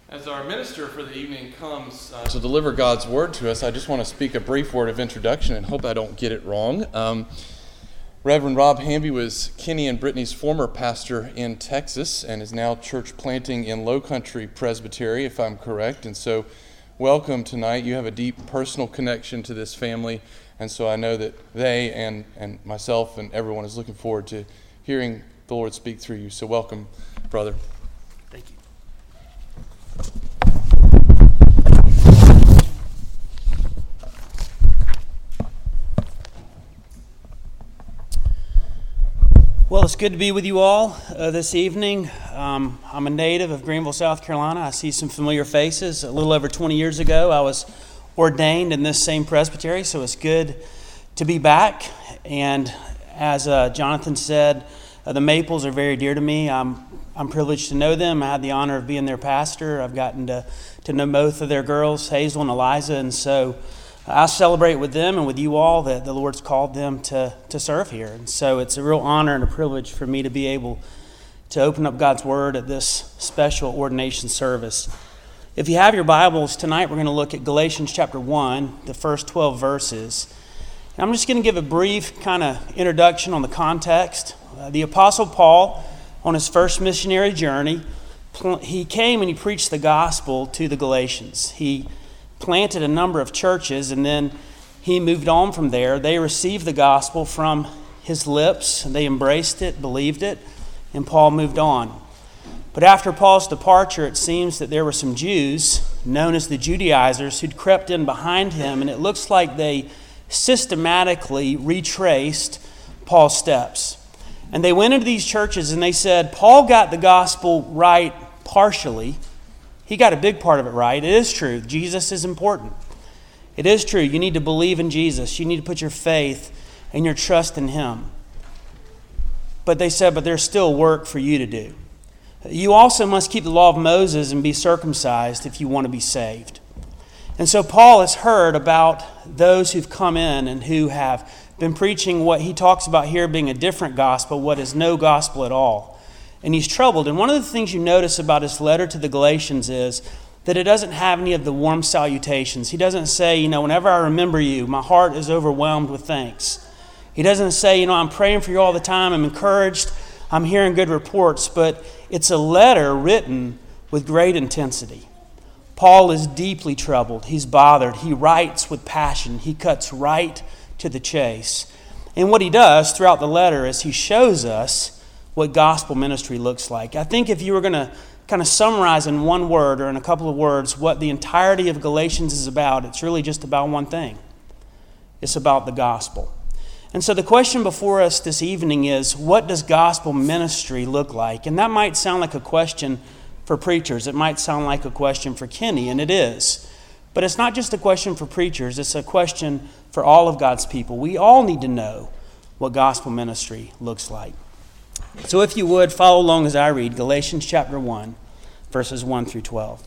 As our minister for the evening comes to deliver God's word to us, I just want to speak a brief word of introduction and hope I don't get it wrong. Reverend Rob Hamby was Kenny and Brittany's former pastor in Texas and is now church planting in Low Country Presbytery, if I'm correct. And so welcome tonight. You have a deep personal connection to this family, and so I know that they and myself and everyone is looking forward to hearing the Lord speak through you. So welcome, brother. Thank you. Well, it's good to be with you all this evening. I'm a native of Greenville, South Carolina. I see some familiar faces. A little over 20 years ago, I was ordained in this same presbytery, so it's good to be back. And as Jonathan said, the Maples are very dear to me. I'm privileged to know them. I had the honor of being their pastor. I've gotten to know both of their girls, Hazel and Eliza, and so I celebrate with them and with you all that the Lord's called them to serve here. And so it's a real honor and a privilege for me to be able to open up God's Word at this special ordination service. If you have your Bibles, tonight we're going to look at Galatians chapter 1, the first 12 verses. And I'm just going to give a brief kind of introduction on the context. The Apostle Paul, on his first missionary journey, he came and he preached the gospel to the Galatians. He planted a number of churches, and then he moved on from there. They received the gospel from his lips. They embraced it, believed it, and Paul moved on. But after Paul's departure, it seems that there were some Jews, known as the Judaizers, who'd crept in behind him, and it looks like they systematically retraced Paul's steps. And they went into these churches and they said, Paul got the gospel right partially. He got a big part of it right. It is true. Jesus is important. It is true. You need to believe in Jesus. You need to put your faith and your trust in Him. But they said, but there's still work for you to do. You also must keep the law of Moses and be circumcised if you want to be saved. And so Paul has heard about those who've come in and who have been preaching what he talks about here being a different gospel, what is no gospel at all. And he's troubled. And one of the things you notice about his letter to the Galatians is that it doesn't have any of the warm salutations. He doesn't say, whenever I remember you, my heart is overwhelmed with thanks. He doesn't say, I'm praying for you all the time, I'm encouraged, I'm hearing good reports. But it's a letter written with great intensity. Paul is deeply troubled. He's bothered. He writes with passion. He cuts right to the chase. And what he does throughout the letter is he shows us what gospel ministry looks like. I think if you were going to kind of summarize in one word or in a couple of words what the entirety of Galatians is about, it's really just about one thing. It's about the gospel. And so the question before us this evening is, what does gospel ministry look like? And that might sound like a question for preachers. It might sound like a question for Kenny, and it is. But it's not just a question for preachers. It's a question for all of God's people. We all need to know what gospel ministry looks like. So if you would, follow along as I read Galatians chapter 1, verses 1 through 12.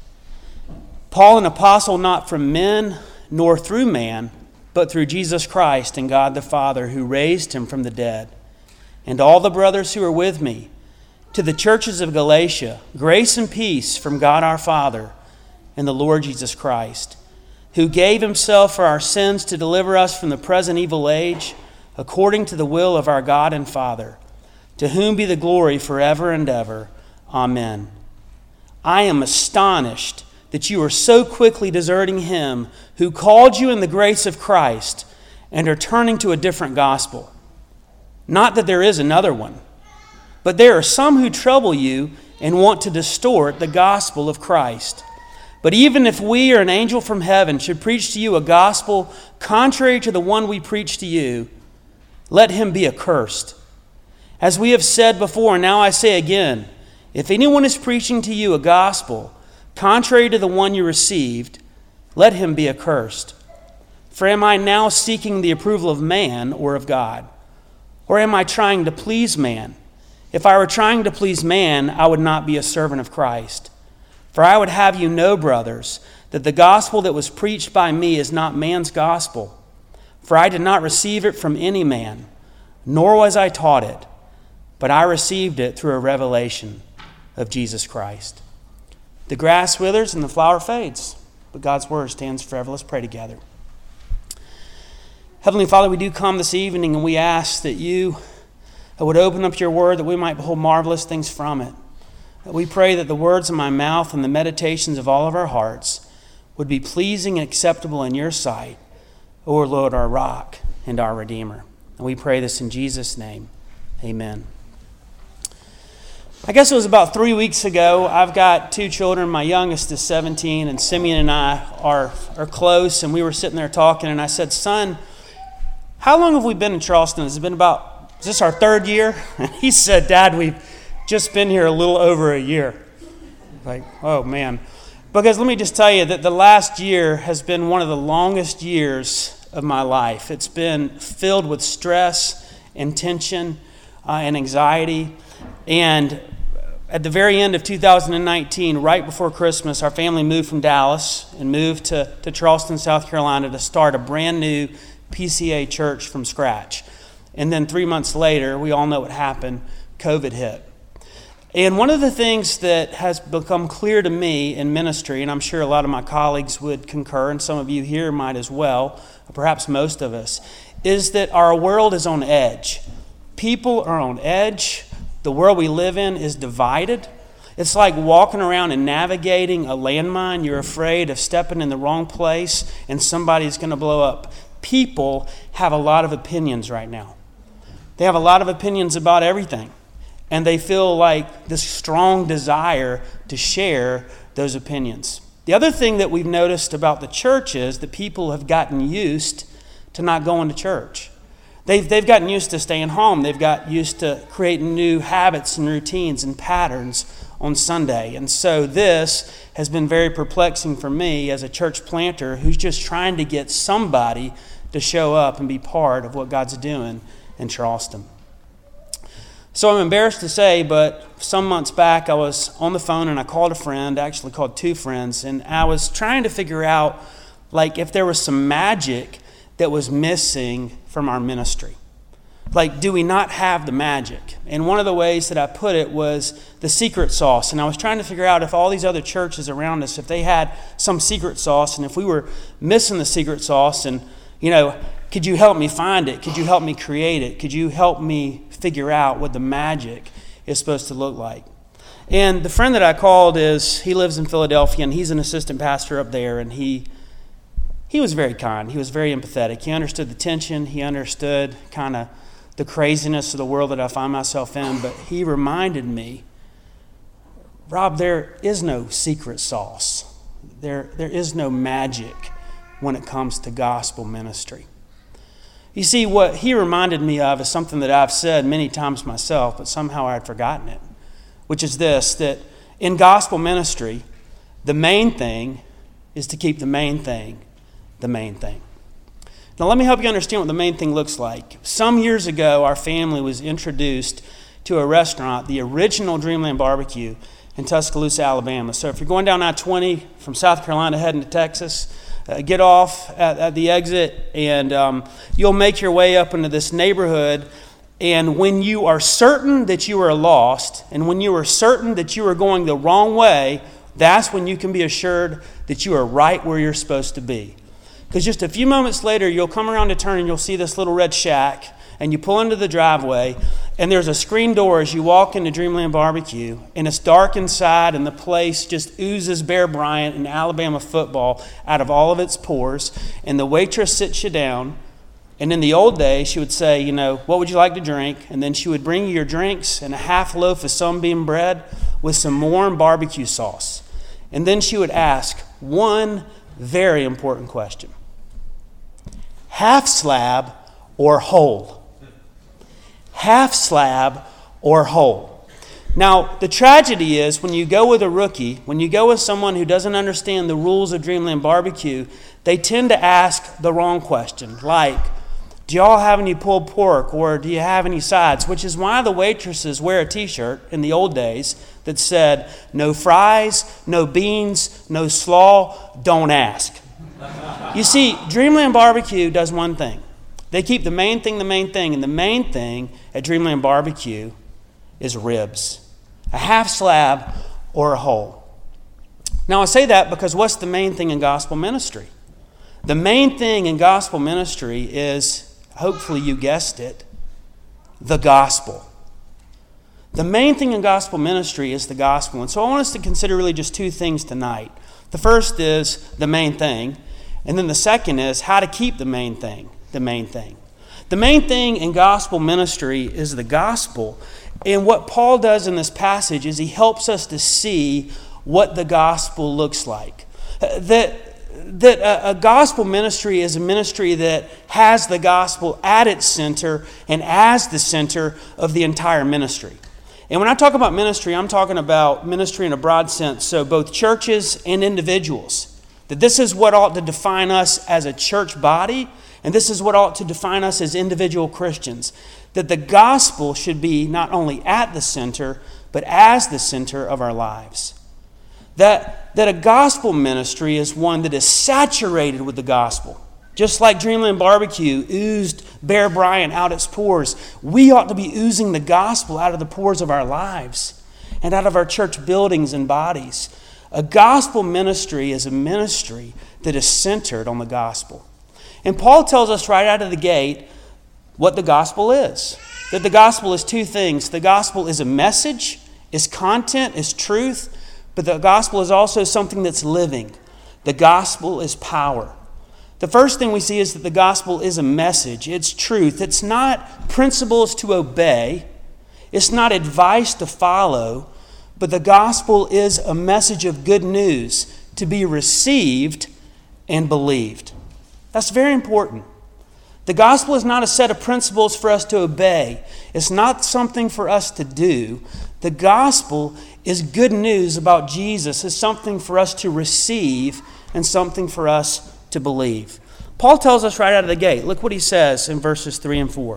Paul, an apostle not from men nor through man, but through Jesus Christ and God the Father who raised him from the dead, and all the brothers who are with me, to the churches of Galatia, grace and peace from God our Father and the Lord Jesus Christ, who gave himself for our sins to deliver us from the present evil age, according to the will of our God and Father, to whom be the glory forever and ever. Amen. I am astonished that you are so quickly deserting him who called you in the grace of Christ and are turning to a different gospel. Not that there is another one, but there are some who trouble you and want to distort the gospel of Christ. But even if we or an angel from heaven should preach to you a gospel contrary to the one we preach to you, let him be accursed. As we have said before, and now I say again, if anyone is preaching to you a gospel contrary to the one you received, let him be accursed. For am I now seeking the approval of man or of God? Or am I trying to please man? If I were trying to please man, I would not be a servant of Christ. For I would have you know, brothers, that the gospel that was preached by me is not man's gospel. For I did not receive it from any man, nor was I taught it, but I received it through a revelation of Jesus Christ. The grass withers and the flower fades, but God's word stands forever. Let's pray together. Heavenly Father, we do come this evening and we ask that you would open up your word that we might behold marvelous things from it. We pray that the words of my mouth and the meditations of all of our hearts would be pleasing and acceptable in your sight, O Lord, our rock and our Redeemer. And we pray this in Jesus' name. Amen. I guess it was about 3 weeks ago. I've got 2 children. My youngest is 17, and Simeon and I are close, and we were sitting there talking, and I said, "Son, how long have we been in Charleston? Is this our 3rd year?" And he said, "Dad, we've just been here a little over a year." Like, oh man. Because let me just tell you that the last year has been one of the longest years of my life. It's been filled with stress and tension and anxiety. And at the very end of 2019, right before Christmas, our family moved from Dallas and moved to Charleston, South Carolina to start a brand new PCA church from scratch. And then 3 months later, we all know what happened, COVID hit. And one of the things that has become clear to me in ministry, and I'm sure a lot of my colleagues would concur, and some of you here might as well, perhaps most of us, is that our world is on edge. People are on edge. The world we live in is divided. It's like walking around and navigating a landmine. You're afraid of stepping in the wrong place and somebody's going to blow up. People have a lot of opinions right now. They have a lot of opinions about everything. And they feel like this strong desire to share those opinions. The other thing that we've noticed about the church is that people have gotten used to not going to church. They've gotten used to staying home. They've got used to creating new habits and routines and patterns on Sunday. And so this has been very perplexing for me as a church planter who's just trying to get somebody to show up and be part of what God's doing in Charleston. So I'm embarrassed to say, but some months back I was on the phone and I called a friend, actually called 2 friends, and I was trying to figure out like if there was some magic that was missing from our ministry. Like, do we not have the magic? And one of the ways that I put it was the secret sauce. And I was trying to figure out if all these other churches around us, if they had some secret sauce, and if we were missing the secret sauce, and, could you help me find it? Could you help me create it? Could you help me figure out what the magic is supposed to look like? And the friend that I called he lives in Philadelphia, and he's an assistant pastor up there, and he was very kind. He was very empathetic. He understood the tension. He understood kind of the craziness of the world that I find myself in. But he reminded me, Rob, there is no secret sauce. There is no magic when it comes to gospel ministry. You see, what he reminded me of is something that I've said many times myself, but somehow I had forgotten it, which is this, that in gospel ministry, the main thing is to keep the main thing the main thing. Now, let me help you understand what the main thing looks like. Some years ago, our family was introduced to a restaurant, the original Dreamland Barbecue in Tuscaloosa, Alabama. So if you're going down I-20 from South Carolina heading to Texas, get off at the exit, and you'll make your way up into this neighborhood. And when you are certain that you are lost, and when you are certain that you are going the wrong way, that's when you can be assured that you are right where you're supposed to be. Because just a few moments later, you'll come around a turn and you'll see this little red shack, and you pull into the driveway, and there's a screen door as you walk into Dreamland Barbecue, and it's dark inside, and the place just oozes Bear Bryant and Alabama football out of all of its pores, and the waitress sits you down, and in the old days, she would say, what would you like to drink? And then she would bring you your drinks and a half loaf of sunbeam bread with some warm barbecue sauce. And then she would ask one very important question. Half slab or whole? Half slab or whole? Now, the tragedy is when you go with a rookie, when you go with someone who doesn't understand the rules of Dreamland Barbecue, they tend to ask the wrong question, like, do y'all have any pulled pork, or do you have any sides? Which is why the waitresses wear a t-shirt in the old days that said, no fries, no beans, no slaw, don't ask. You see, Dreamland Barbecue does one thing. They keep the main thing, and the main thing at Dreamland Barbecue is ribs. A half slab or a whole. Now, I say that because what's the main thing in gospel ministry? The main thing in gospel ministry is, hopefully you guessed it, the gospel. The main thing in gospel ministry is the gospel. And so I want us to consider really just two things tonight. The first is the main thing, and then the second is how to keep the main thing the main thing. The main thing in gospel ministry is the gospel. And what Paul does in this passage is he helps us to see what the gospel looks like. That a gospel ministry is a ministry that has the gospel at its center and as the center of the entire ministry. And when I talk about ministry, I'm talking about ministry in a broad sense, so both churches and individuals. That this is what ought to define us as a church body, and this is what ought to define us as individual Christians. That the gospel should be not only at the center, but as the center of our lives. That a gospel ministry is one that is saturated with the gospel. Just like Dreamland Barbecue oozed Bear Bryant out its pores, we ought to be oozing the gospel out of the pores of our lives and out of our church buildings and bodies. A gospel ministry is a ministry that is centered on the gospel. And Paul tells us right out of the gate what the gospel is. That the gospel is two things. The gospel is a message, is content, is truth, but the gospel is also something that's living. The gospel is power. The first thing we see is that the gospel is a message. It's truth. It's not principles to obey. It's not advice to follow. But the gospel is a message of good news to be received and believed. That's very important. The gospel is not a set of principles for us to obey. It's not something for us to do. The gospel is good news about Jesus. It's something for us to receive and something for us to believe. Paul tells us right out of the gate. Look what he says in verses 3 and 4.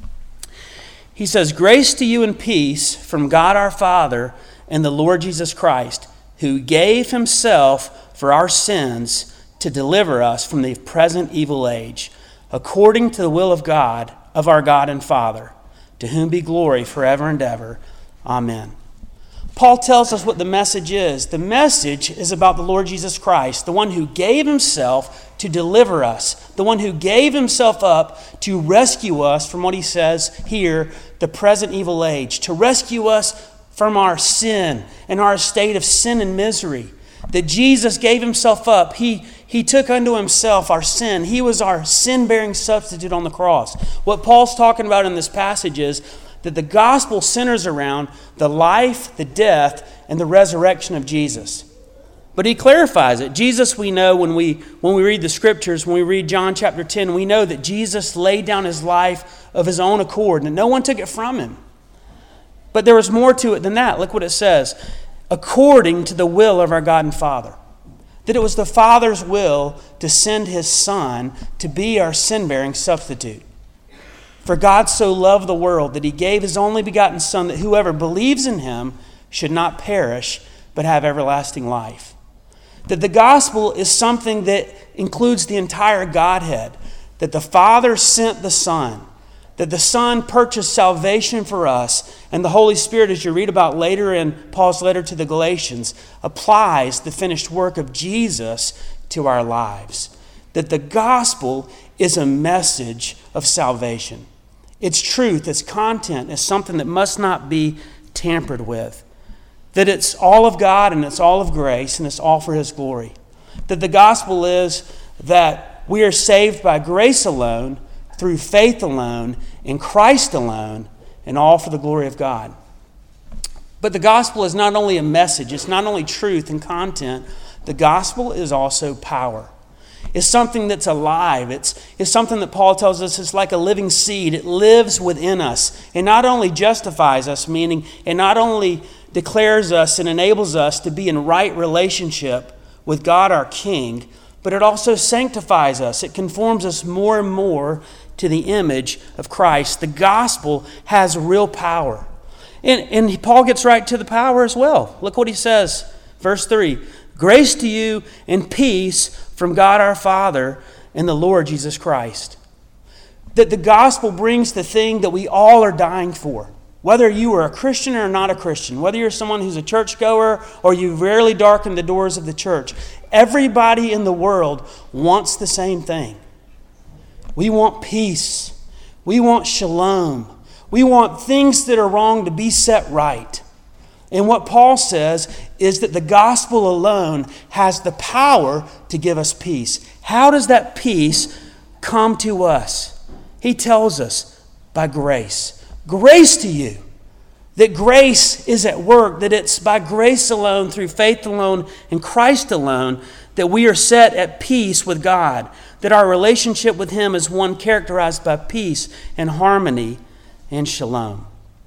He says, "Grace to you and peace from God our Father and the Lord Jesus Christ, who gave himself for our sins to deliver us from the present evil age, according to the will of God, of our God and Father, to whom be glory forever and ever. Amen." Paul tells us what the message is. The message is about the Lord Jesus Christ, the one who gave himself to deliver us, the one who gave himself up to rescue us from what he says here, the present evil age, to rescue us from our sin and our state of sin and misery. That Jesus gave himself up. He took unto himself our sin. He was our sin-bearing substitute on the cross. What Paul's talking about in this passage is that the gospel centers around the life, the death, and the resurrection of Jesus. But he clarifies it. Jesus, we know when we read the scriptures, when we read John chapter 10, we know that Jesus laid down his life of his own accord, and no one took it from him. But there was more to it than that. Look what it says. According to the will of our God and Father. That it was the Father's will to send his Son to be our sin-bearing substitute. For God so loved the world that he gave his only begotten Son, that whoever believes in him should not perish, but have everlasting life. That the gospel is something that includes the entire Godhead. That the Father sent the Son. That the Son purchased salvation for us. And the Holy Spirit, as you read about later in Paul's letter to the Galatians, applies the finished work of Jesus to our lives. That the gospel is a message of salvation. Its truth, its content is something that must not be tampered with. That it's all of God and it's all of grace and it's all for his glory. That the gospel is that we are saved by grace alone, through faith alone, in Christ alone, and all for the glory of God. But the gospel is not only a message, it's not only truth and content, the gospel is also power. It's something that's alive. It's something that Paul tells us is like a living seed. It lives within us. It not only justifies us, meaning it not only declares us and enables us to be in right relationship with God our King, but it also sanctifies us. It conforms us more and more to the image of Christ. The gospel has real power. And Paul gets right to the power as well. Look what he says, verse 3. Grace to you and peace from God our Father and the Lord Jesus Christ. That the gospel brings the thing that we all are dying for. Whether you are a Christian or not a Christian, whether you're someone who's a churchgoer or you rarely darken the doors of the church, everybody in the world wants the same thing. We want peace. We want shalom. We want things that are wrong to be set right. And what Paul says is that the gospel alone has the power to give us peace. How does that peace come to us? He tells us by grace. Grace to you. That grace is at work, that it's by grace alone, through faith alone, in Christ alone, that we are set at peace with God. That our relationship with Him is one characterized by peace and harmony and shalom.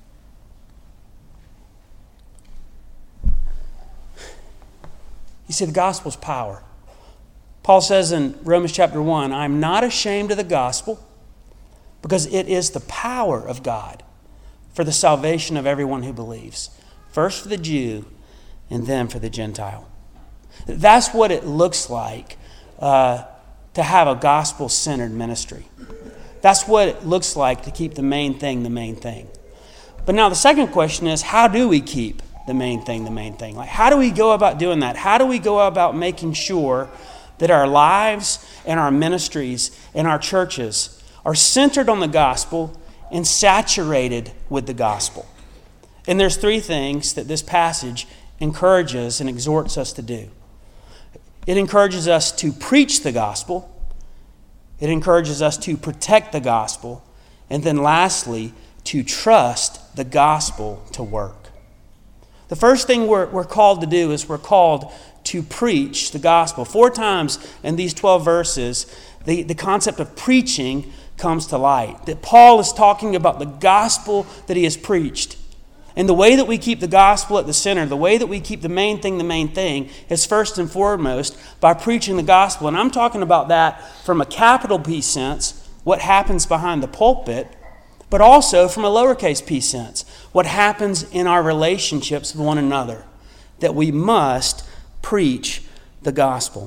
You see, the gospel's power. Paul says in Romans chapter 1, I am not ashamed of the gospel because it is the power of God for the salvation of everyone who believes. First for the Jew and then for the Gentile. That's what it looks like to have a gospel-centered ministry. That's what it looks like to keep the main thing the main thing. But now the second question is, how do we keep the main thing the main thing? Like, how do we go about doing that? How do we go about making sure that our lives and our ministries and our churches are centered on the gospel and saturated with the gospel? And there's three things that this passage encourages and exhorts us to do. It encourages us to preach the gospel. It encourages us to protect the gospel. And then lastly, to trust the gospel to work. The first thing we're called to do is we're called to preach the gospel. 4 times in these 12 verses, the concept of preaching comes to light. That Paul is talking about the gospel that he has preached. And the way that we keep the gospel at the center, the way that we keep the main thing, is first and foremost by preaching the gospel. And I'm talking about that from a capital P sense, what happens behind the pulpit, but also from a lowercase p sense, what happens in our relationships with one another, that we must preach the gospel.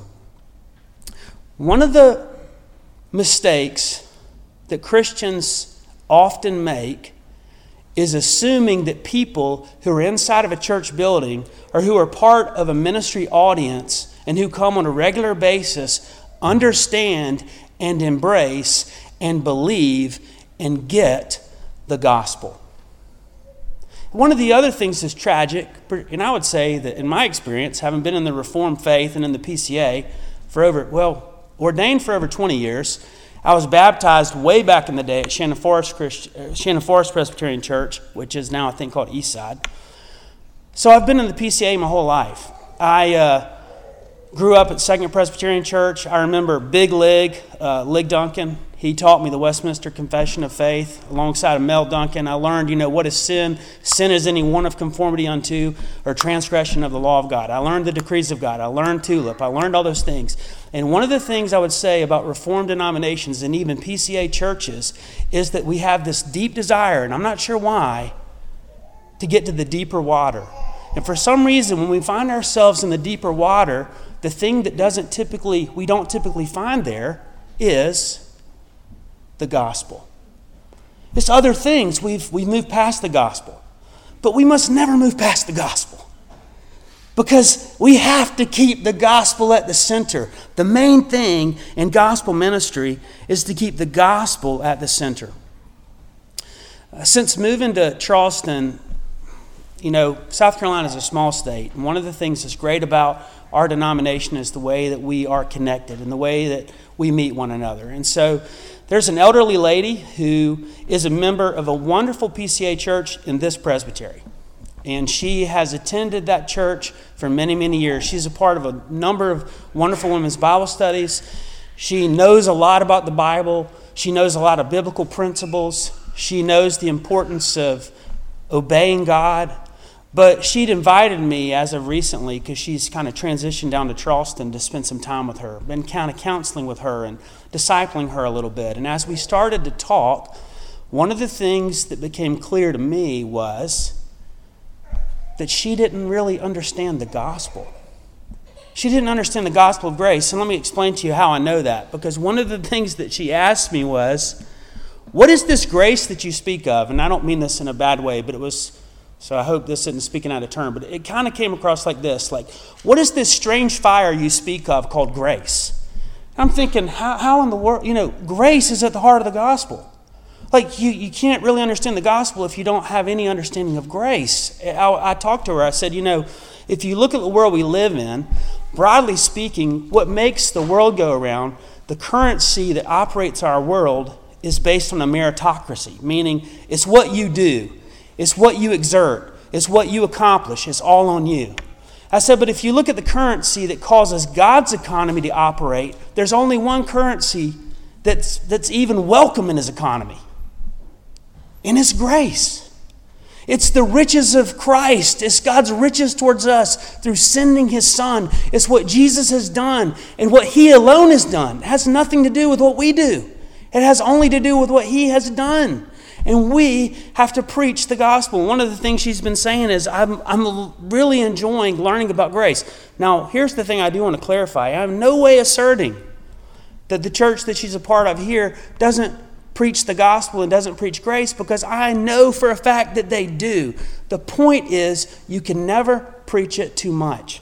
One of the mistakes that Christians often make is assuming that people who are inside of a church building or who are part of a ministry audience and who come on a regular basis understand and embrace and believe and get the gospel. One of the other things that's tragic, and I would say that in my experience, having been in the Reformed faith and in the PCA ordained for over 20 years, I was baptized way back in the day at Shannon Forest Presbyterian Church, which is now I think called Eastside. So I've been in the PCA my whole life. I grew up at Second Presbyterian Church. I remember Big Lig Duncan. He taught me the Westminster Confession of Faith alongside of Mel Duncan. I learned, what is sin? Sin is any one of conformity unto or transgression of the law of God. I learned the decrees of God. I learned TULIP. I learned all those things. And one of the things I would say about Reformed denominations and even PCA churches is that we have this deep desire, and I'm not sure why, to get to the deeper water. And for some reason, when we find ourselves in the deeper water, the thing that we don't typically find there is the gospel. It's other things. We've moved past the gospel. But we must never move past the gospel. Because we have to keep the gospel at the center. The main thing in gospel ministry is to keep the gospel at the center. Since moving to Charleston, South Carolina is a small state. And one of the things that's great about our denomination is the way that we are connected and the way that we meet one another. And so there's an elderly lady who is a member of a wonderful PCA church in this presbytery. And she has attended that church for many, many years. She's a part of a number of wonderful women's Bible studies. She knows a lot about the Bible. She knows a lot of biblical principles. She knows the importance of obeying God. But she'd invited me as of recently, because she's kind of transitioned down to Charleston, to spend some time with her, been kind of counseling with her and discipling her a little bit. And as we started to talk, one of the things that became clear to me was that she didn't really understand the gospel. She didn't understand the gospel of grace. And let me explain to you how I know that. Because one of the things that she asked me was, what is this grace that you speak of? And I don't mean this in a bad way, but it was, so I hope this isn't speaking out of turn, but it kind of came across like this, like, what is this strange fire you speak of called grace? I'm thinking, how in the world, grace is at the heart of the gospel. Like, you can't really understand the gospel if you don't have any understanding of grace. I talked to her, I said, if you look at the world we live in, broadly speaking, what makes the world go around, the currency that operates our world is based on a meritocracy, meaning it's what you do, it's what you exert, it's what you accomplish, it's all on you. I said, but if you look at the currency that causes God's economy to operate, there's only one currency that's even welcome in his economy. And it's grace. It's the riches of Christ. It's God's riches towards us through sending his Son. It's what Jesus has done and what he alone has done. It has nothing to do with what we do. It has only to do with what he has done. And we have to preach the gospel. One of the things she's been saying is, I'm really enjoying learning about grace. Now, here's the thing I do want to clarify. I'm in no way asserting that the church that she's a part of here doesn't preach the gospel and doesn't preach grace, because I know for a fact that they do. The point is, you can never preach it too much.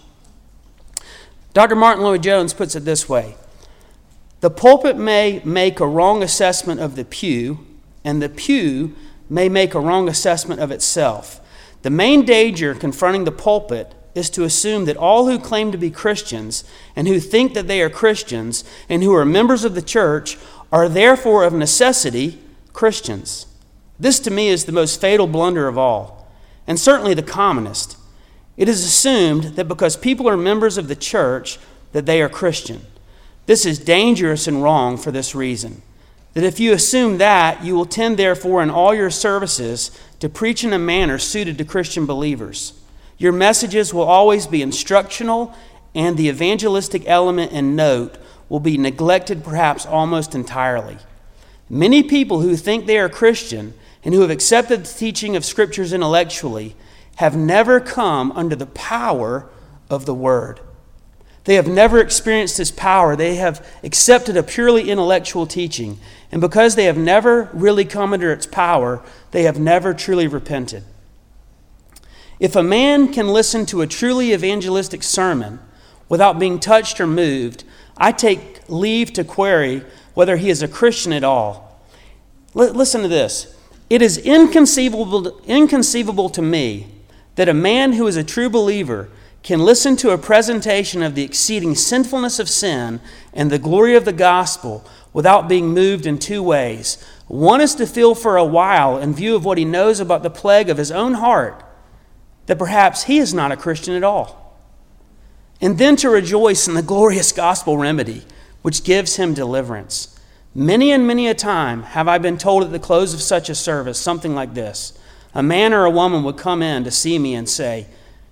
Dr. Martin Lloyd-Jones puts it this way: the pulpit may make a wrong assessment of the pew, and the pew may make a wrong assessment of itself. The main danger confronting the pulpit is to assume that all who claim to be Christians and who think that they are Christians and who are members of the church are therefore of necessity Christians. This to me is the most fatal blunder of all, and certainly the commonest. It is assumed that because people are members of the church that they are Christian. This is dangerous and wrong for this reason: that if you assume that, you will tend therefore in all your services to preach in a manner suited to Christian believers. Your messages will always be instructional, and the evangelistic element and note will be neglected perhaps almost entirely. Many people who think they are Christian and who have accepted the teaching of Scriptures intellectually have never come under the power of the Word. They have never experienced His power. They have accepted a purely intellectual teaching. And because they have never really come under its power, they have never truly repented. If a man can listen to a truly evangelistic sermon without being touched or moved, I take leave to query whether he is a Christian at all. Listen to this. It is inconceivable to me that a man who is a true believer can listen to a presentation of the exceeding sinfulness of sin and the glory of the gospel without being moved in two ways. One is to feel for a while, in view of what he knows about the plague of his own heart, that perhaps he is not a Christian at all. And then to rejoice in the glorious gospel remedy, which gives him deliverance. Many and many a time have I been told at the close of such a service something like this. A man or a woman would come in to see me and say,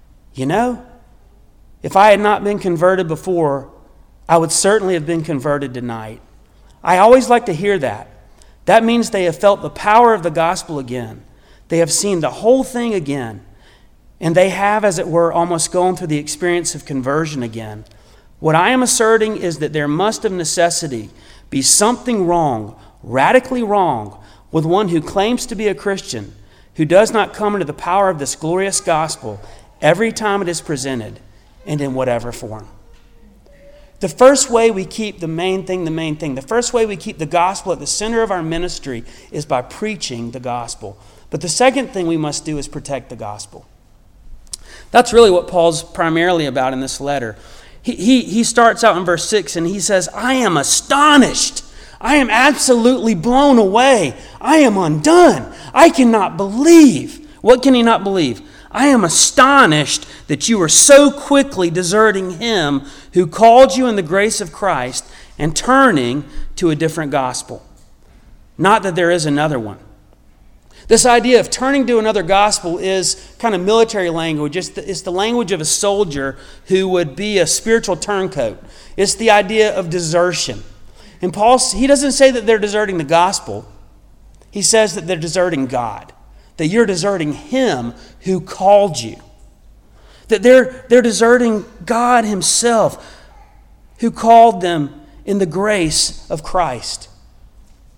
if I had not been converted before, I would certainly have been converted tonight. I always like to hear that. That means they have felt the power of the gospel again. They have seen the whole thing again. And they have, as it were, almost gone through the experience of conversion again. What I am asserting is that there must of necessity be something wrong, radically wrong, with one who claims to be a Christian, who does not come into the power of this glorious gospel every time it is presented, and in whatever form. The first way we keep the main thing, the first way we keep the gospel at the center of our ministry is by preaching the gospel. But the second thing we must do is protect the gospel. That's really what Paul's primarily about in this letter. He starts out in verse 6 and he says, I am astonished. I am absolutely blown away. I am undone. I cannot believe. What can he not believe? I am astonished that you are so quickly deserting him who called you in the grace of Christ and turning to a different gospel. Not that there is another one. This idea of turning to another gospel is kind of military language. It's the language of a soldier who would be a spiritual turncoat. It's the idea of desertion. And Paul, he doesn't say that they're deserting the gospel. He says that they're deserting God. That you're deserting Him who called you. That they're deserting God Himself who called them in the grace of Christ.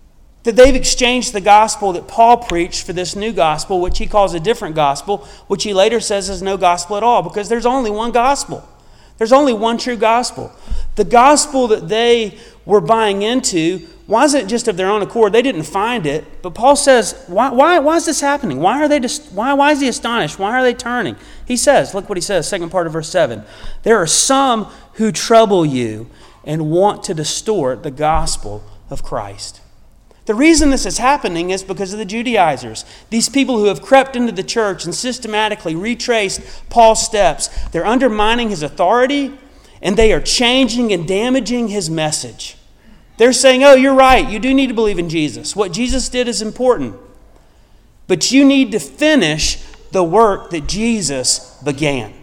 That they've exchanged the gospel that Paul preached for this new gospel, which he calls a different gospel, which he later says is no gospel at all, because there's only one gospel. There's only one true gospel. The gospel that they were buying into wasn't just of their own accord. They didn't find it. But Paul says, why is this happening? Why is he astonished? Why are they turning? He says, look what he says, second part of verse 7. There are some who trouble you and want to distort the gospel of Christ. The reason this is happening is because of the Judaizers. These people who have crept into the church and systematically retraced Paul's steps. They're undermining his authority, and they are changing and damaging his message. They're saying, oh, you're right, you do need to believe in Jesus. What Jesus did is important. But you need to finish the work that Jesus began.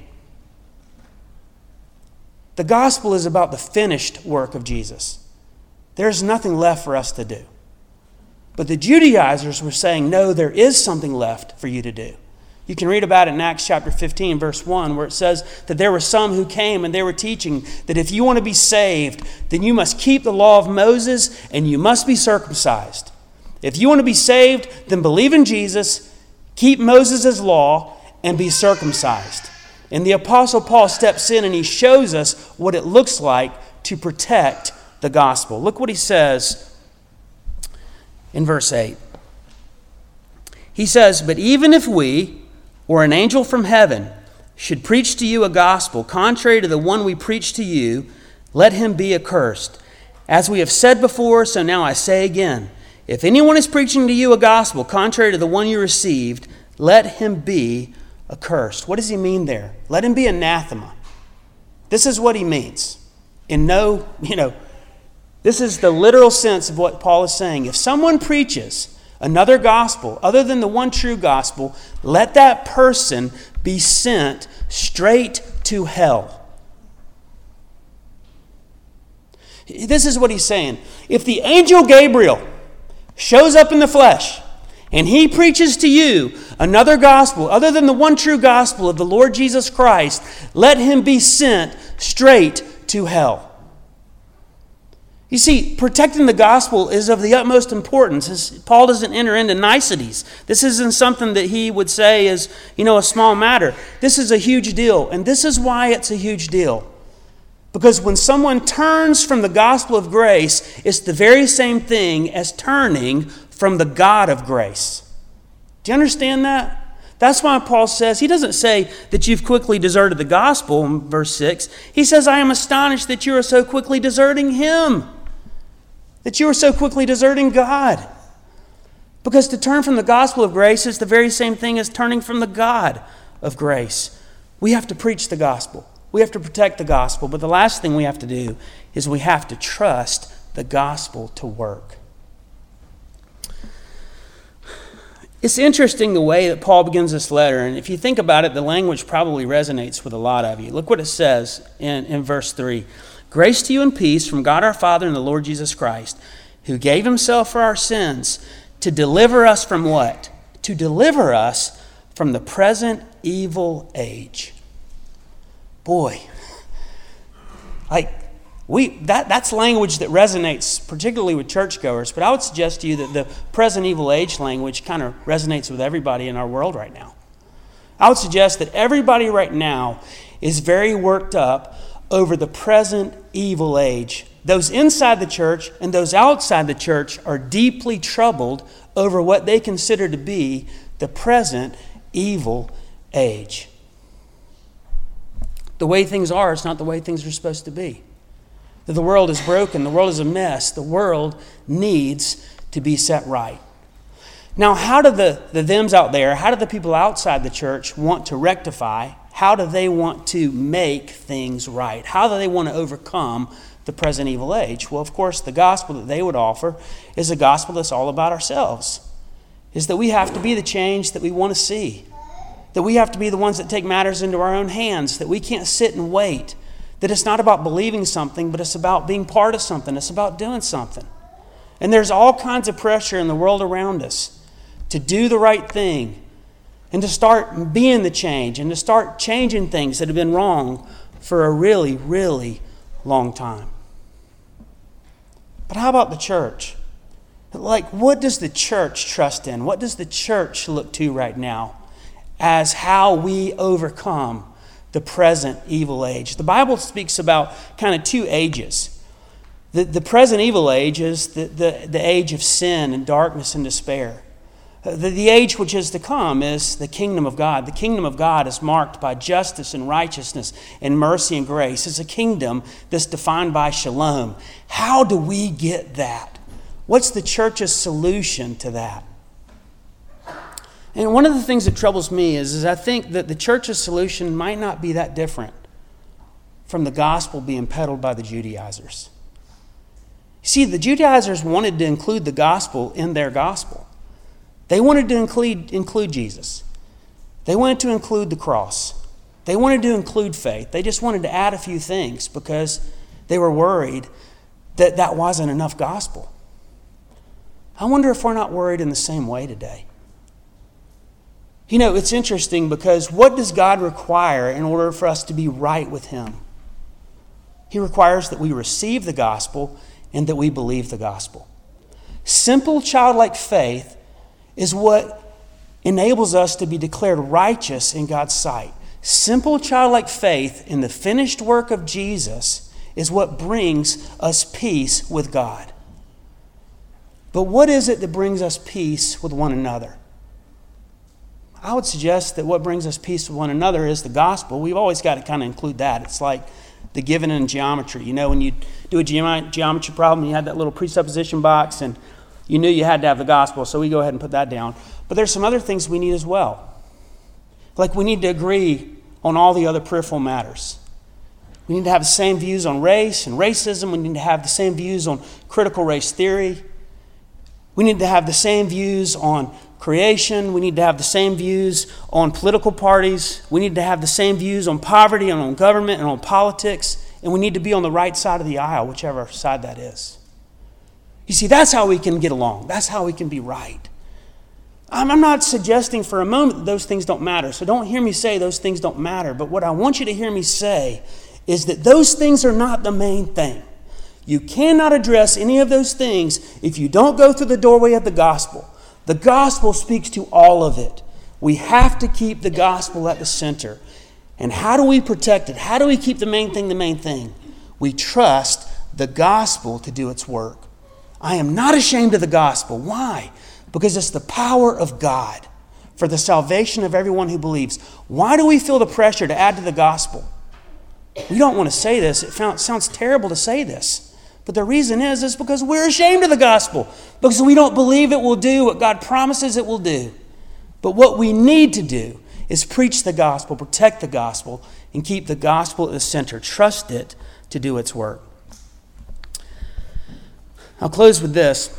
The gospel is about the finished work of Jesus. There's nothing left for us to do. But the Judaizers were saying, no, there is something left for you to do. You can read about it in Acts chapter 15, verse 1, where it says that there were some who came and they were teaching that if you want to be saved, then you must keep the law of Moses and you must be circumcised. If you want to be saved, then believe in Jesus, keep Moses' law, and be circumcised. And the Apostle Paul steps in and he shows us what it looks like to protect the gospel. Look what he says in verse 8. He says, but even if we, or an angel from heaven, should preach to you a gospel contrary to the one we preach to you, let him be accursed. As we have said before, so now I say again, if anyone is preaching to you a gospel contrary to the one you received, let him be accursed. What does he mean there? Let him be anathema. This is what he means. This is the literal sense of what Paul is saying. If someone preaches another gospel other than the one true gospel, let that person be sent straight to hell. This is what he's saying. If the angel Gabriel shows up in the flesh and he preaches to you another gospel other than the one true gospel of the Lord Jesus Christ, let him be sent straight to hell. You see, protecting the gospel is of the utmost importance. Paul doesn't enter into niceties. This isn't something that he would say is, a small matter. This is a huge deal, and this is why it's a huge deal. Because when someone turns from the gospel of grace, it's the very same thing as turning from the God of grace. Do you understand that? That's why Paul says, he doesn't say that you've quickly deserted the gospel in verse 6. He says, I am astonished that you are so quickly deserting him. That you are so quickly deserting God. Because to turn from the gospel of grace is the very same thing as turning from the God of grace. We have to preach the gospel. We have to protect the gospel. But the last thing we have to do is we have to trust the gospel to work. It's interesting the way that Paul begins this letter. And if you think about it, the language probably resonates with a lot of you. Look what it says in verse 3. Grace to you and peace from God our Father and the Lord Jesus Christ, who gave himself for our sins to deliver us from what? To deliver us from the present evil age. Boy, that's language that resonates particularly with churchgoers, but I would suggest to you that the present evil age language kind of resonates with everybody in our world right now. I would suggest that everybody right now is very worked up over the present evil age. Those inside the church and those outside the church are deeply troubled over what they consider to be the present evil age. The way things are, it's not the way things are supposed to be. The world is broken. The world is a mess. The world needs to be set right. Now, how do the thems out there, how do the people outside the church want to rectify? How do they want to make things right? How do they want to overcome the present evil age? Well, of course, the gospel that they would offer is a gospel that's all about ourselves. Is that we have to be the change that we want to see. That we have to be the ones that take matters into our own hands. That we can't sit and wait. That it's not about believing something, but it's about being part of something. It's about doing something. And there's all kinds of pressure in the world around us to do the right thing and to start being the change and to start changing things that have been wrong for a really, really long time. But how about the church? Like, what does the church trust in? What does the church look to right now as how we overcome the present evil age? The Bible speaks about kind of two ages. The present evil age is the age of sin and darkness and despair. The age which is to come is the kingdom of God. The kingdom of God is marked by justice and righteousness and mercy and grace. It's a kingdom that's defined by shalom. How do we get that? What's the church's solution to that? And one of the things that troubles me is I think that the church's solution might not be that different from the gospel being peddled by the Judaizers. See, the Judaizers wanted to include the gospel in their gospel. They wanted to include Jesus. They wanted to include the cross. They wanted to include faith. They just wanted to add a few things because they were worried that that wasn't enough gospel. I wonder if we're not worried in the same way today. You know, it's interesting because what does God require in order for us to be right with Him? He requires that we receive the gospel and that we believe the gospel. Simple childlike faith is what enables us to be declared righteous in God's sight. Simple childlike faith in the finished work of Jesus is what brings us peace with God. But what is it that brings us peace with one another? I would suggest that what brings us peace with one another is the gospel. We've always got to kind of include that. It's like the given in geometry. You know, when you do a geometry problem, you had that little presupposition box, and you knew you had to have the gospel, so we go ahead and put that down. But there's some other things we need as well. Like we need to agree on all the other peripheral matters. We need to have the same views on race and racism. We need to have the same views on critical race theory. We need to have the same views on creation. We need to have the same views on political parties. We need to have the same views on poverty and on government and on politics. And we need to be on the right side of the aisle, whichever side that is. You see, that's how we can get along. That's how we can be right. I'm not suggesting for a moment that those things don't matter. So don't hear me say those things don't matter. But what I want you to hear me say is that those things are not the main thing. You cannot address any of those things if you don't go through the doorway of the gospel. The gospel speaks to all of it. We have to keep the gospel at the center. And how do we protect it? How do we keep the main thing the main thing? We trust the gospel to do its work. I am not ashamed of the gospel. Why? Because it's the power of God for the salvation of everyone who believes. Why do we feel the pressure to add to the gospel? We don't want to say this. It sounds terrible to say this. But the reason is because we're ashamed of the gospel. Because we don't believe it will do what God promises it will do. But what we need to do is preach the gospel, protect the gospel, and keep the gospel at the center. Trust it to do its work. I'll close with this.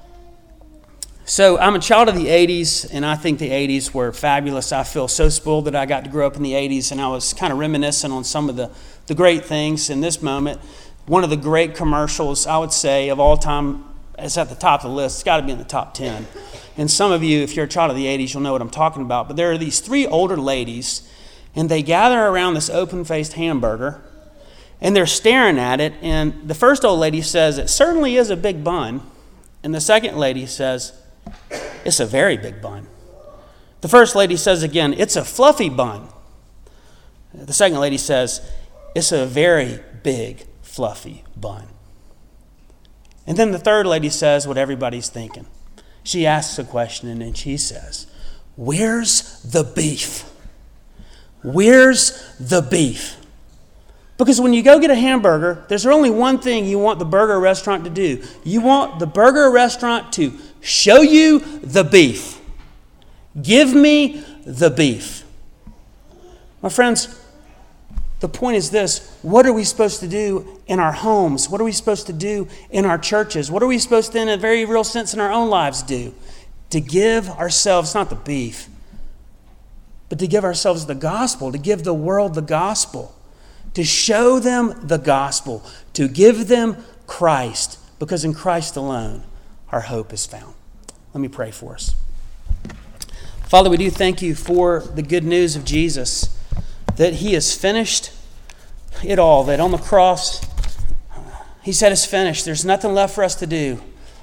So I'm a child of the 80s, and I think the 80s were fabulous. I feel so spoiled that I got to grow up in the 80s, and I was kind of reminiscing on some of the great things in this moment. One of the great commercials, I would say, of all time, is at the top of the list. It's got to be in the top 10. And some of you, if you're a child of the 80s, you'll know what I'm talking about. But there are these three older ladies, and they gather around this open-faced hamburger, and they're staring at it. And the first old lady says, "It certainly is a big bun." And the second lady says, "It's a very big bun." The first lady says again, "It's a fluffy bun." The second lady says, "It's a very big, fluffy bun." And then the third lady says what everybody's thinking. She asks a question, and then she says, "Where's the beef? Where's the beef?" Because when you go get a hamburger, there's only one thing you want the burger restaurant to do. You want the burger restaurant to show you the beef. Give me the beef. My friends, the point is this: what are we supposed to do in our homes? What are we supposed to do in our churches? What are we supposed to, in a very real sense, in our own lives do? To give ourselves, not the beef, but to give ourselves the gospel, to give the world the gospel, to show them the gospel, to give them Christ, because in Christ alone our hope is found. Let me pray for us. Father, we do thank you for the good news of Jesus, that he has finished it all, that on the cross he said it's finished. There's nothing left for us to do.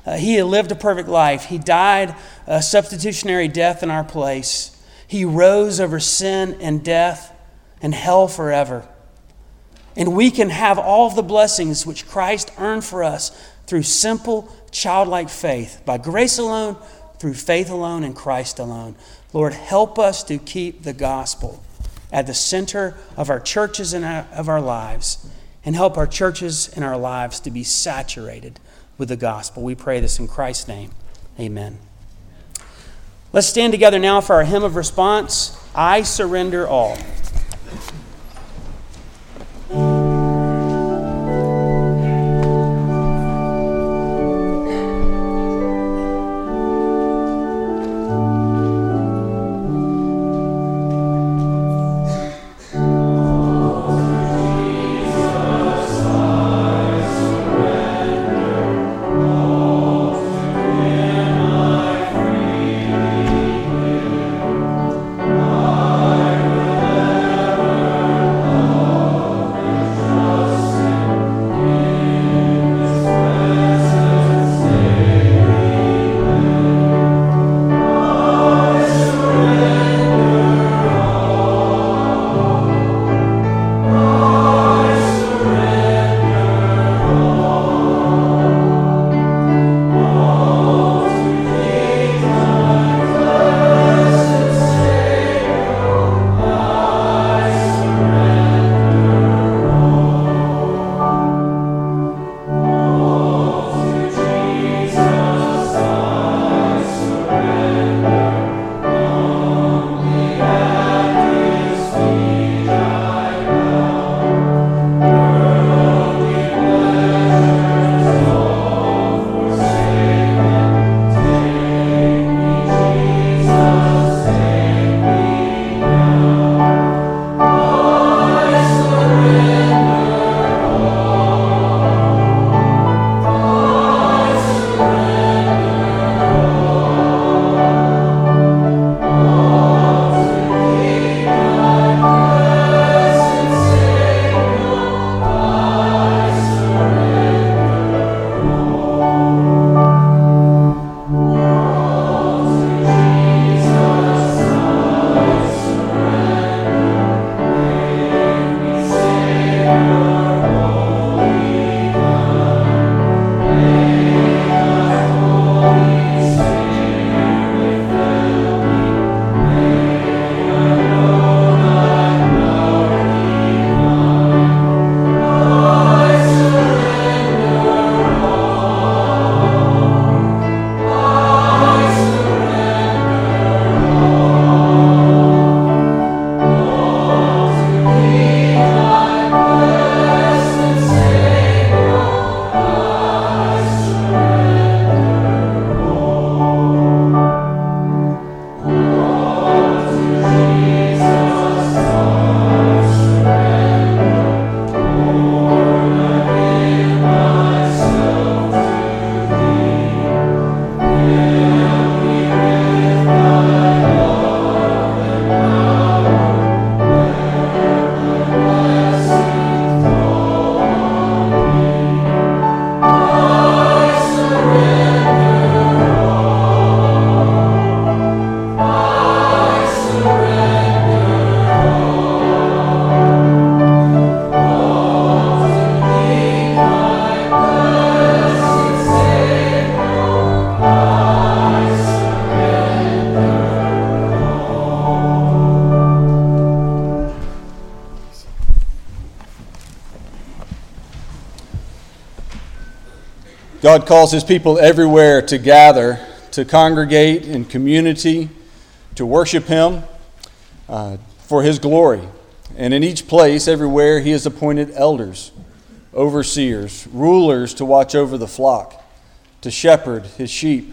He lived a perfect life. He died a substitutionary death in our place. He rose over sin and death and hell forever. And we can have all of the blessings which Christ earned for us through simple, childlike faith, by grace alone, through faith alone, in Christ alone. Lord, help us to keep the gospel at the center of our churches and of our lives, and help our churches and our lives to be saturated with the gospel. We pray this in Christ's name. Amen. Let's stand together now for our hymn of response, I Surrender All. God calls his people everywhere to gather, to congregate in community, to worship him for his glory. And in each place, everywhere, he has appointed elders, overseers, rulers to watch over the flock, to shepherd his sheep.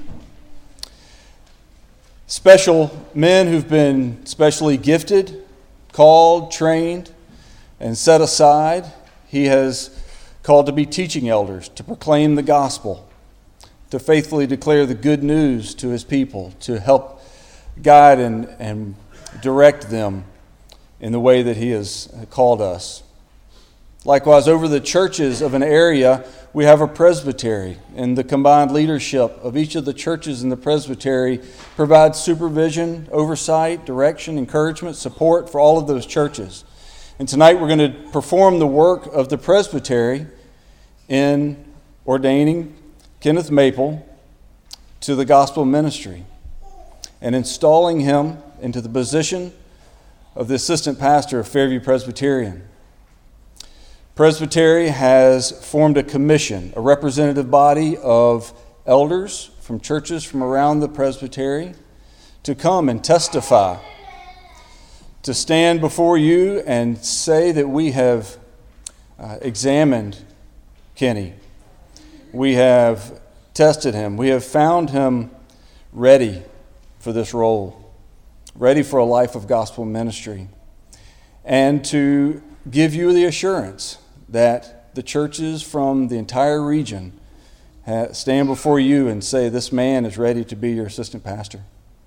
Special men who've been specially gifted, called, trained, and set aside, he has called to be teaching elders, to proclaim the gospel, to faithfully declare the good news to his people, to help guide and direct them in the way that he has called us. Likewise, over the churches of an area, we have a presbytery, and the combined leadership of each of the churches in the presbytery provides supervision, oversight, direction, encouragement, support for all of those churches. And tonight we're going to perform the work of the presbytery in ordaining Kenneth Maple to the gospel ministry and installing him into the position of the assistant pastor of Fairview Presbyterian. Presbytery has formed a commission, a representative body of elders from churches from around the presbytery to come and testify, to stand before you and say that we have examined Kenny. We have tested him. We have found him ready for this role, ready for a life of gospel ministry, and to give you the assurance that the churches from the entire region stand before you and say, this man is ready to be your assistant pastor.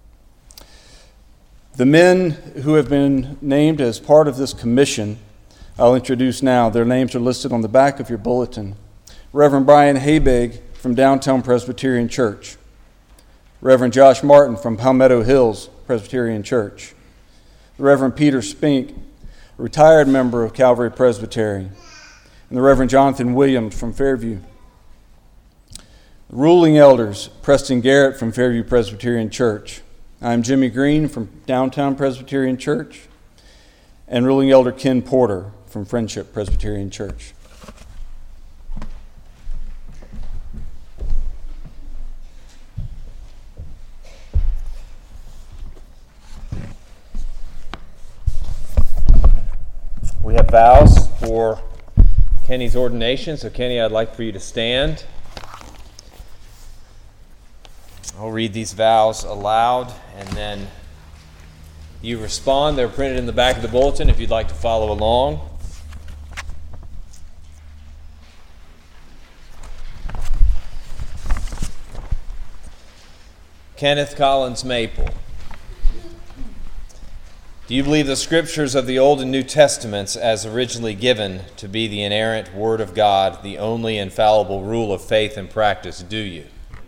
The men who have been named as part of this commission, I'll introduce now. Their names are listed on the back of your bulletin. Reverend Brian Habig from Downtown Presbyterian Church. Reverend Josh Martin from Palmetto Hills Presbyterian Church. The Reverend Peter Spink, a retired member of Calvary Presbytery. And the Reverend Jonathan Williams from Fairview. The ruling elders, Preston Garrett from Fairview Presbyterian Church. I'm Jimmy Green from Downtown Presbyterian Church. And ruling elder Ken Porter from Friendship Presbyterian Church. We have vows for Kenny's ordination. So Kenny, I'd like for you to stand. I'll read these vows aloud, and then you respond. They're printed in the back of the bulletin if you'd like to follow along. Kenneth Collins Maple. Do you believe the scriptures of the Old and New Testaments as originally given to be the inerrant Word of God, the only infallible rule of faith and practice? Do you?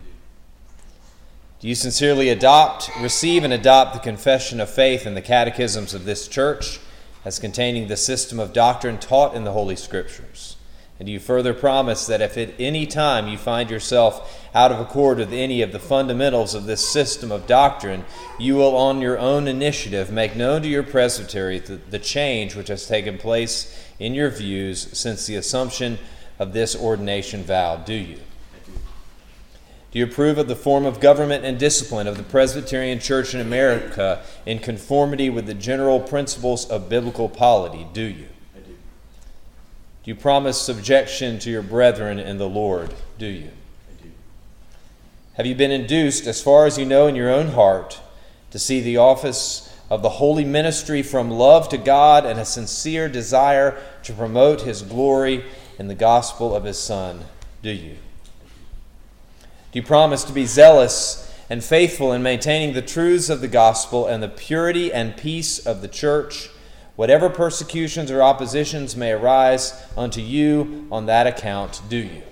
Do you sincerely receive and adopt the confession of faith and the catechisms of this church as containing the system of doctrine taught in the Holy Scriptures? And do you further promise that if at any time you find yourself out of accord with any of the fundamentals of this system of doctrine, you will on your own initiative make known to your presbytery the change which has taken place in your views since the assumption of this ordination vow? Do you? Do you approve of the form of government and discipline of the Presbyterian Church in America in conformity with the general principles of biblical polity? Do you? Do you promise subjection to your brethren in the Lord? Do you? I do. Have you been induced, as far as you know in your own heart, to see the office of the holy ministry from love to God and a sincere desire to promote His glory in the gospel of His Son? Do you? Do you promise to be zealous and faithful in maintaining the truths of the gospel and the purity and peace of the church, whatever persecutions or oppositions may arise unto you on that account? Do you?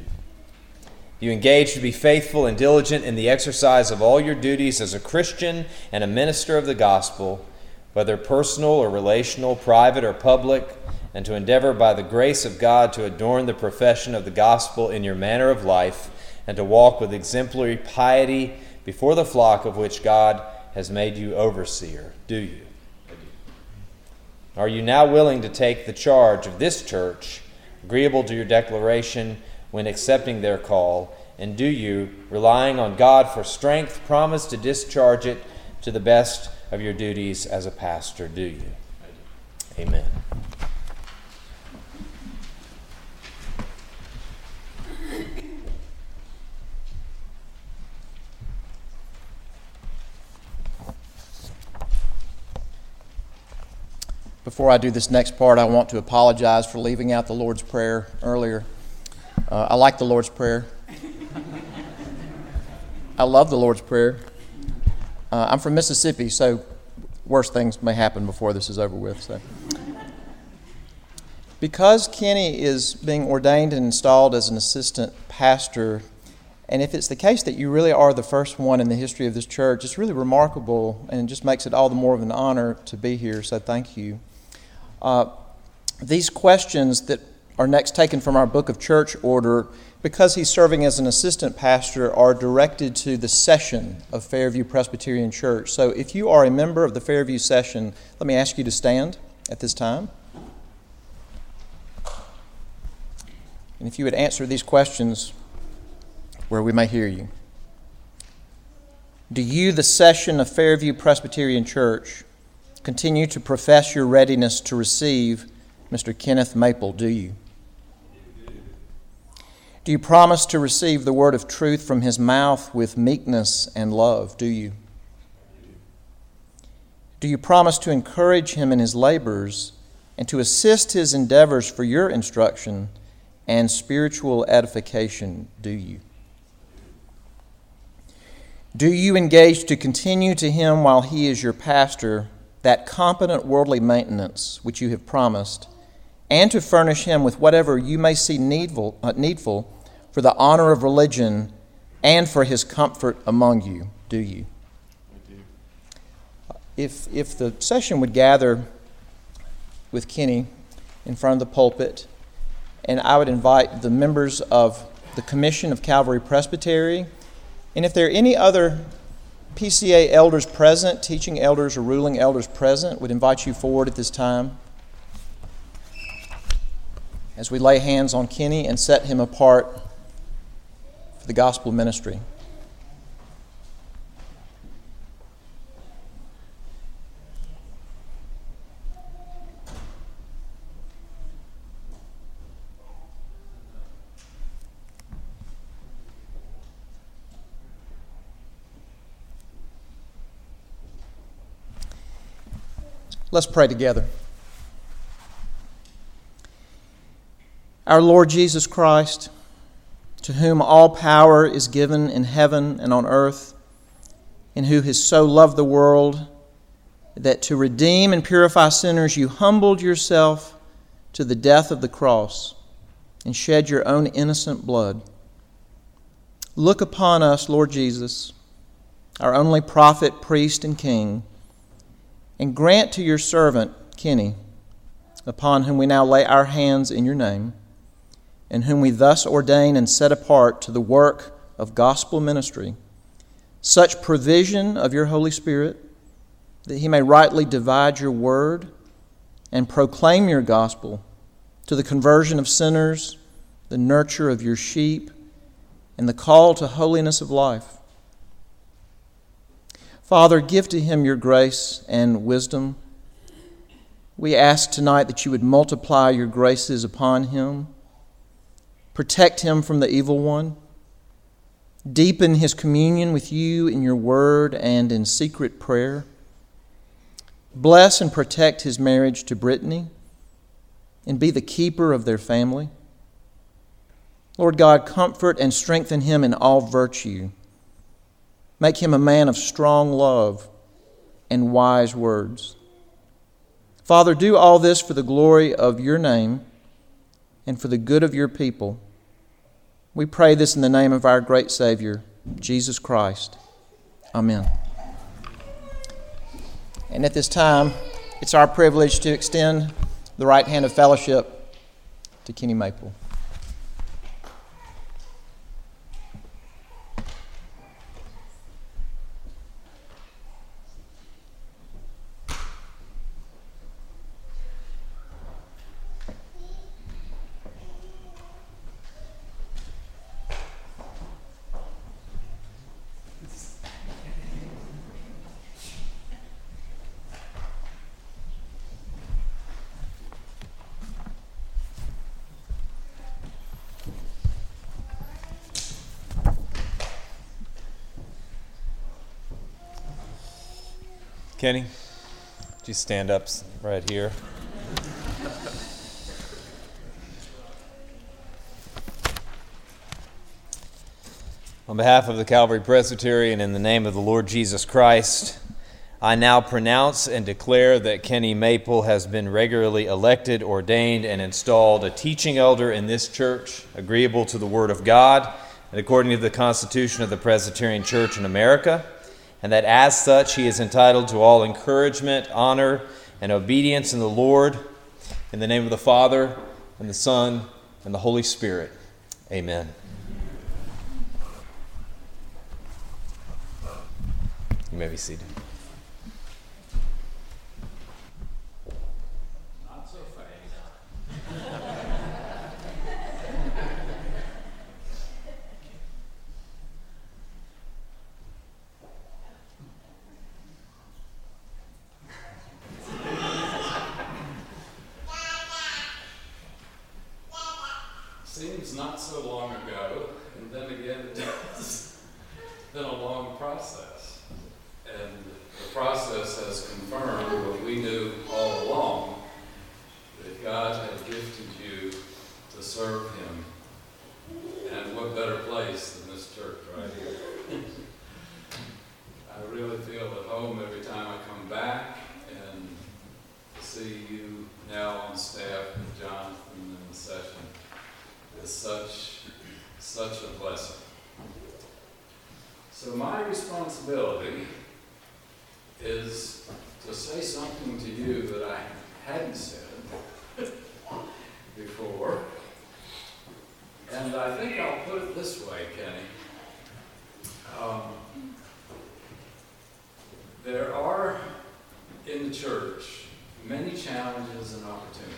Do you engage to be faithful and diligent in the exercise of all your duties as a Christian and a minister of the gospel, whether personal or relational, private or public, and to endeavor by the grace of God to adorn the profession of the gospel in your manner of life, and to walk with exemplary piety before the flock of which God has made you overseer? Do you? Are you now willing to take the charge of this church, agreeable to your declaration when accepting their call? And do you, relying on God for strength, promise to discharge it to the best of your duties as a pastor? Do you? Amen. Before I do this next part, I want to apologize for leaving out the Lord's Prayer earlier. I like the Lord's Prayer. I love the Lord's Prayer. I'm from Mississippi, so worse things may happen before this is over with. So, Because Kenny is being ordained and installed as an assistant pastor, and if it's the case that you really are the first one in the history of this church, it's really remarkable and it just makes it all the more of an honor to be here, so thank you. These questions that are next taken from our Book of Church Order, because he's serving as an assistant pastor, are directed to the session of Fairview Presbyterian Church. So if you are a member of the Fairview session, let me ask you to stand at this time. And if you would answer these questions where we may hear you. Do you, the session of Fairview Presbyterian Church, continue to profess your readiness to receive Mr. Kenneth Maple, do you? Do you promise to receive the word of truth from his mouth with meekness and love, do you? Do you promise to encourage him in his labors and to assist his endeavors for your instruction and spiritual edification, do you? Do you engage to continue to him while he is your pastor that competent worldly maintenance which you have promised, and to furnish him with whatever you may see needful for the honor of religion and for his comfort among you, do you? We do. If the session would gather with Kenny in front of the pulpit, and I would invite the members of the Commission of Calvary Presbytery, and if there are any other PCA elders present, teaching elders or ruling elders present, would invite you forward at this time as we lay hands on Kenny and set him apart for the gospel ministry. Let's pray together. Our Lord Jesus Christ, to whom all power is given in heaven and on earth, and who has so loved the world that to redeem and purify sinners you humbled yourself to the death of the cross and shed your own innocent blood. Look upon us, Lord Jesus, our only prophet, priest, and king, and grant to your servant, Kenny, upon whom we now lay our hands in your name, and whom we thus ordain and set apart to the work of gospel ministry, such provision of your Holy Spirit that he may rightly divide your word and proclaim your gospel to the conversion of sinners, the nurture of your sheep, and the call to holiness of life. Father, give to him your grace and wisdom. We ask tonight that you would multiply your graces upon him, protect him from the evil one, deepen his communion with you in your word and in secret prayer. Bless and protect his marriage to Brittany and be the keeper of their family. Lord God, comfort and strengthen him in all virtue. Make him a man of strong love and wise words. Father, do all this for the glory of your name and for the good of your people. We pray this in the name of our great Savior, Jesus Christ. Amen. And at this time, it's our privilege to extend the right hand of fellowship to Kenny Maple. Kenny, would you stand up right here? On behalf of the Calvary Presbytery and in the name of the Lord Jesus Christ, I now pronounce and declare that Kenny Maple has been regularly elected, ordained, and installed a teaching elder in this church, agreeable to the Word of God and according to the Constitution of the Presbyterian Church in America, and that as such he is entitled to all encouragement, honor, and obedience in the Lord, in the name of the Father, and the Son, and the Holy Spirit. Amen. You may be seated. Seems not so long ago, and then again it's been a long process. And the process has confirmed what we knew all along, that God had gifted you to serve Him. And what better place than this church right here? I really feel at home every time I come back and see you now on staff with Jonathan in the session. Is such a blessing. So my responsibility is to say something to you that I hadn't said before. And I think I'll put it this way, Kenny. There are in the church many challenges and opportunities.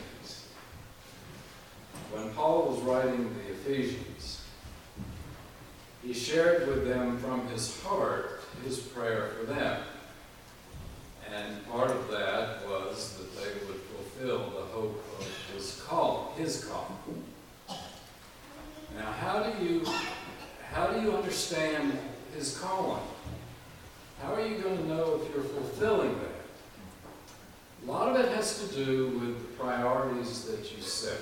When Paul was writing the Ephesians, he shared with them from his heart his prayer for them. And part of that was that they would fulfill the hope of his call. Now, how do you understand his calling? How are you going to know if you're fulfilling that? A lot of it has to do with the priorities that you set.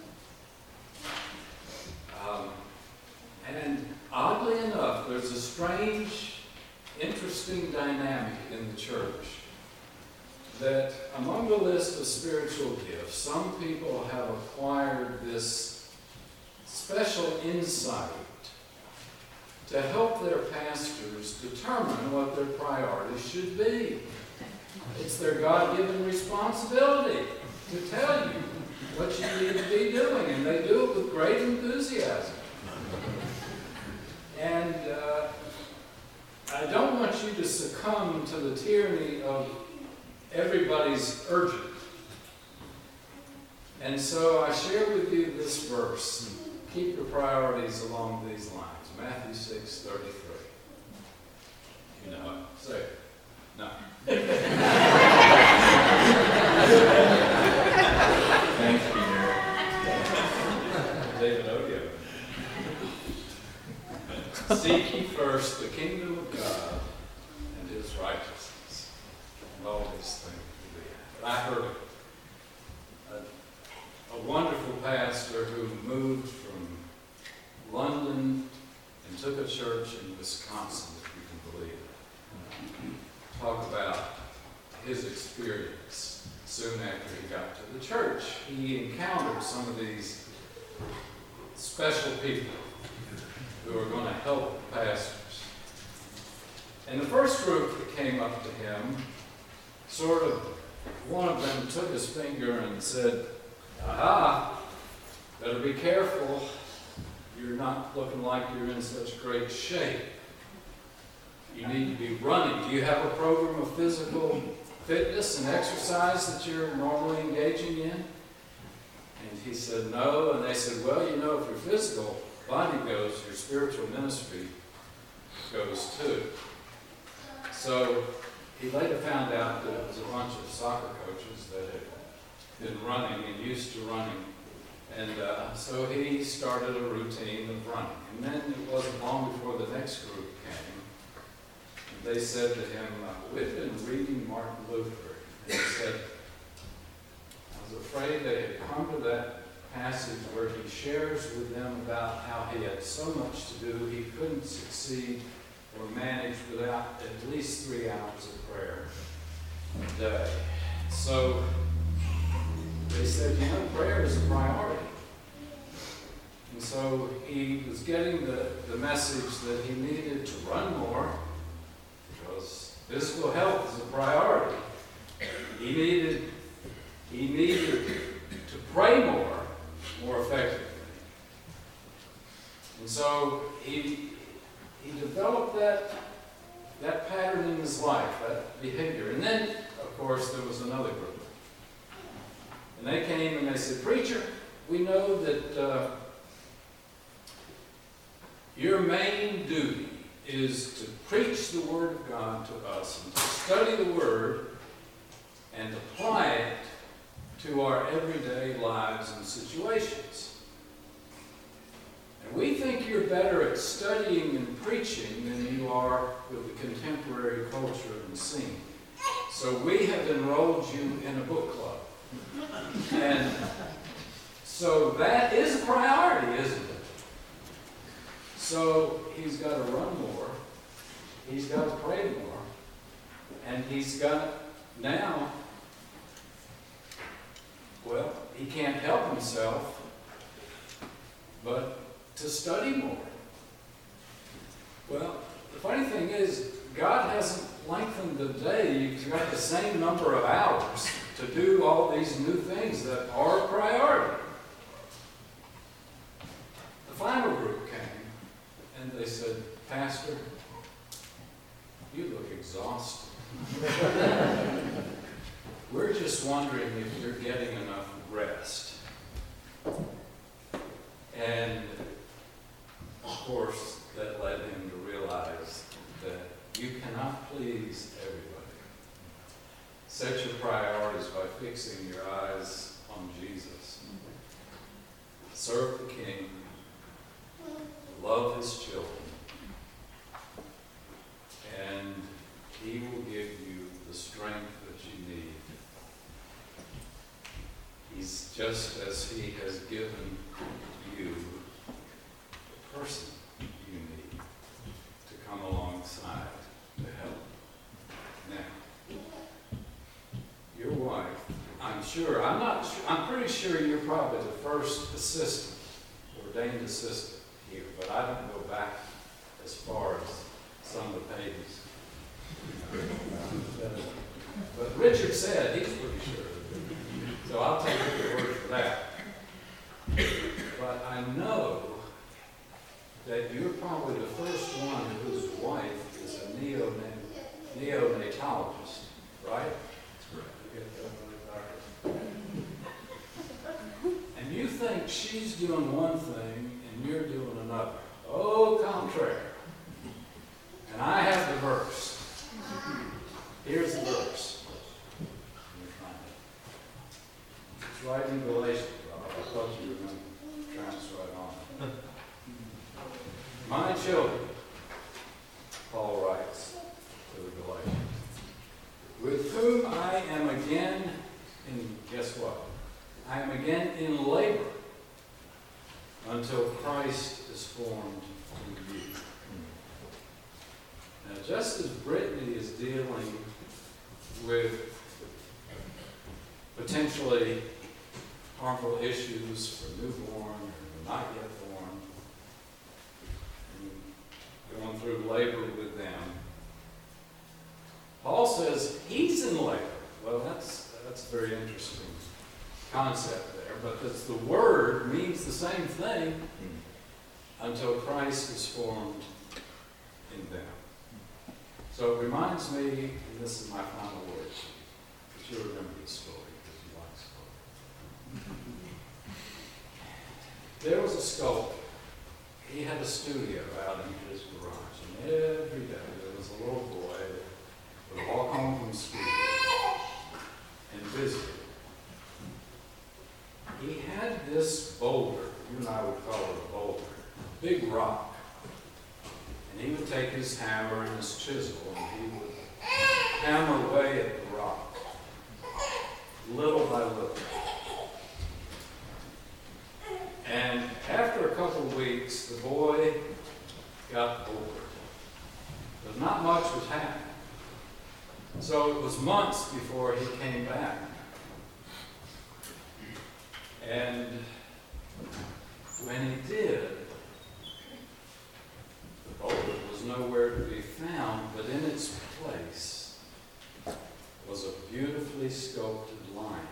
And oddly enough, there's a strange, interesting dynamic in the church that among the list of spiritual gifts, some people have acquired this special insight to help their pastors determine what their priorities should be. It's their God-given responsibility to tell you what you need to be doing, and they do it with great enthusiasm. And I don't want you to succumb to the tyranny of everybody's urgent. And so I share with you this verse. Keep your priorities along these lines. Matthew 6:33. You know it. Say it. No. Thank you, David Odio. Seek ye first the kingdom of God and His righteousness, and all these things will be added. I heard a wonderful pastor who moved from London and took a church in Wisconsin, if you can believe it. Talk about his experience soon after he got to the church. He encountered some of these special people who are going to help pastors. And the first group that came up to him, one of them took his finger and said, "Aha, better be careful. You're not looking like you're in such great shape. You need to be running. Do you have a program of physical fitness and exercise that you're normally engaging in?" And he said, "No." And they said, "Well, you know, if your physical body goes, your spiritual ministry goes too." So he later found out that it was a bunch of soccer coaches that had been running and used to running. And so he started a routine of running. And then it wasn't long before the next group came. And they said to him, "We've been reading Martin Luther." And he said, "I was afraid they had come to that passage where he shares with them about how he had so much to do he couldn't succeed or manage without at least 3 hours of prayer day. So they said, prayer is a priority. And so he was getting the message that he needed to run more because physical health is a priority. He needed to pray more effectively. And so he developed that pattern in his life, that behavior. And then, of course, there was another group. And they came and they said, "Preacher, we know that your main duty is to preach the Word of God to us and to study the Word and apply it to our everyday lives and situations. And we think you're better at studying and preaching than you are with the contemporary culture and scene. So we have enrolled you in a book club." And so that is a priority, isn't it? So he's got to run more, he's got to pray more, and he's got now, well, he can't help himself but to study more. Well, the funny thing is, God hasn't lengthened the day. You've got the same number of hours to do all these new things that are a priority. The final group came, and they said, "Pastor, you look exhausted. We're just wondering if you're getting enough rest." And, of course, that led him to realize that you cannot please everybody. Set your priorities by fixing your eyes on Jesus. Serve the King. Love his children. And he will give you the strength that you need. He's just as he has given you the person you need to come alongside to help. Now, your wife, I'm pretty sure you're probably the first assistant, ordained assistant here, but I don't go back as far as some of the pages. But Richard said he's pretty sure. So I'll take your word for that. But I know that you're probably the first one whose wife is a neonatologist, right? And you think she's doing one thing and you're doing another. Au contraire. And I have the verse. Here's the verse. Let me find it. It's right in Galatians. I thought you were going to translate on it. "My children," Paul writes to the Galatians, "with whom I am again in," guess what? "I am again in labor until Christ is formed in you." Now, just as Brittany is dealing with potentially harmful issues for newborn or not yet born, and going through labor with them, Paul says he's in labor. Well, that's a very interesting concept there, but the word means the same thing until Christ is formed in them. So it reminds me, and this is my final word, that you'll remember this story because you like stories. There was a sculptor. He had a studio out in his garage, and every day there was a little boy that would walk home from school and visit. He had this boulder, you and I would call it a boulder, a big rock. And he would take his hammer and his chisel and he would hammer away at the rock, little by little. And after a couple of weeks, the boy got bored. But not much was happening. So it was months before he came back. And when he did, the boulder was nowhere to be found, but in its place was a beautifully sculpted lion.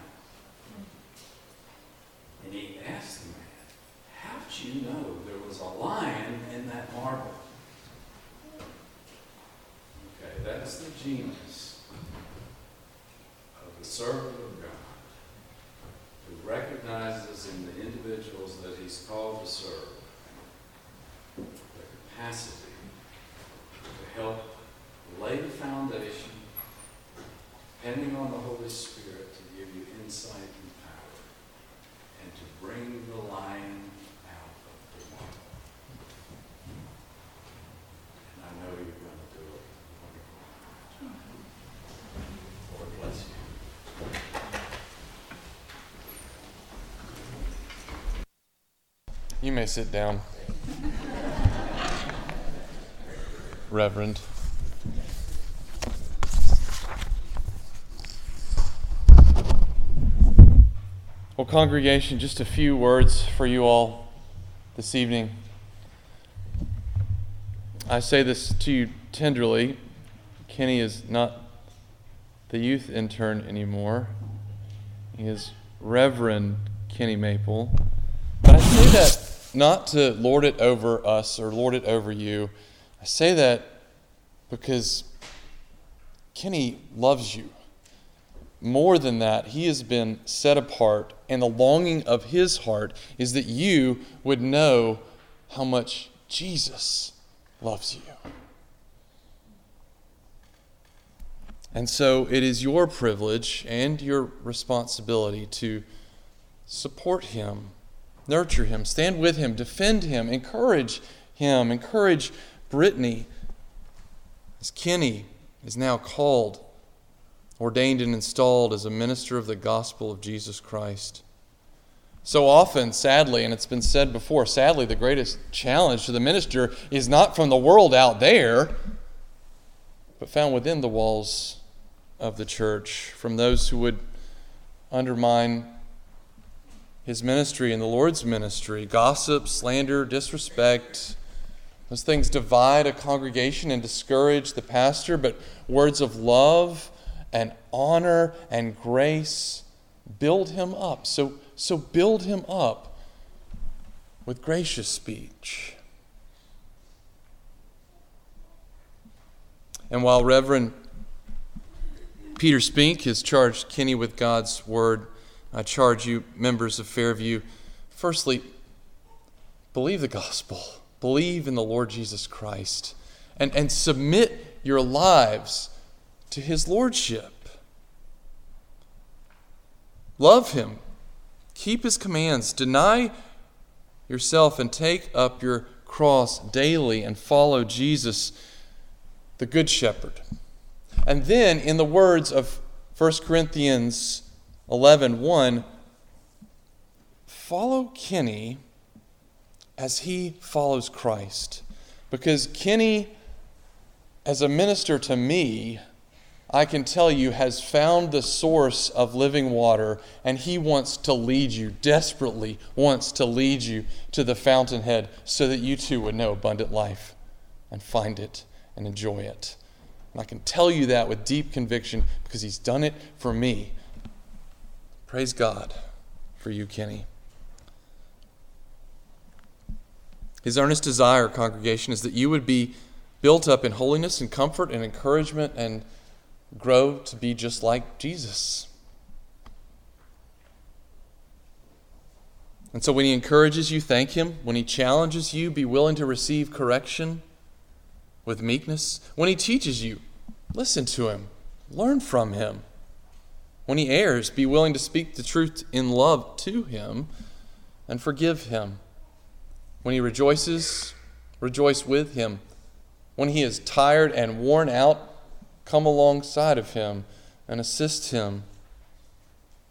And he asked the man, "How'd you know there was a lion in that marble?" Okay, that's the genius of the servant of God, who recognizes in the individuals that he's called to serve the capacity to help lay the foundation, depending on the Holy Spirit to give you insight and power, and to bring the lion out of the marble. And I know you're going to do it. Lord bless you. You may sit down, Reverend. Well, congregation, just a few words for you all this evening. I say this to you tenderly. Kenny is not the youth intern anymore. He is Reverend Kenny Maple. But I say that not to lord it over us or lord it over you. I say that because Kenny loves you. More than that, he has been set apart, and the longing of his heart is that you would know how much Jesus loves you. And so it is your privilege and your responsibility to support him, nurture him, stand with him, defend him, encourage Brittany, as Kenny is now called, ordained and installed as a minister of the gospel of Jesus Christ. So often, sadly, and it's been said before, sadly, the greatest challenge to the minister is not from the world out there, but found within the walls of the church, from those who would undermine his ministry and the Lord's ministry. Gossip, slander, disrespect, those things divide a congregation and discourage the pastor, but words of love and honor and grace build him up. So build him up with gracious speech. And while Reverend Peter Spink has charged Kenny with God's word, I charge you, members of Fairview, firstly, believe the gospel. Believe in the Lord Jesus Christ. And submit your lives to his lordship. Love him. Keep his commands. Deny yourself and take up your cross daily and follow Jesus, the Good Shepherd. And then, in the words of 1 Corinthians 11:1, follow Kenny as he follows Christ. Because Kenny, as a minister to me, I can tell you, has found the source of living water, and he wants to lead you, desperately wants to lead you to the fountainhead so that you too would know abundant life and find it and enjoy it. And I can tell you that with deep conviction because he's done it for me. Praise God for you, Kenny. His earnest desire, congregation, is that you would be built up in holiness and comfort and encouragement and grow to be just like Jesus. And so when he encourages you, thank him. When he challenges you, be willing to receive correction with meekness. When he teaches you, listen to him. Learn from him. When he errs, be willing to speak the truth in love to him and forgive him. When he rejoices, rejoice with him. When he is tired and worn out, come alongside of him and assist him.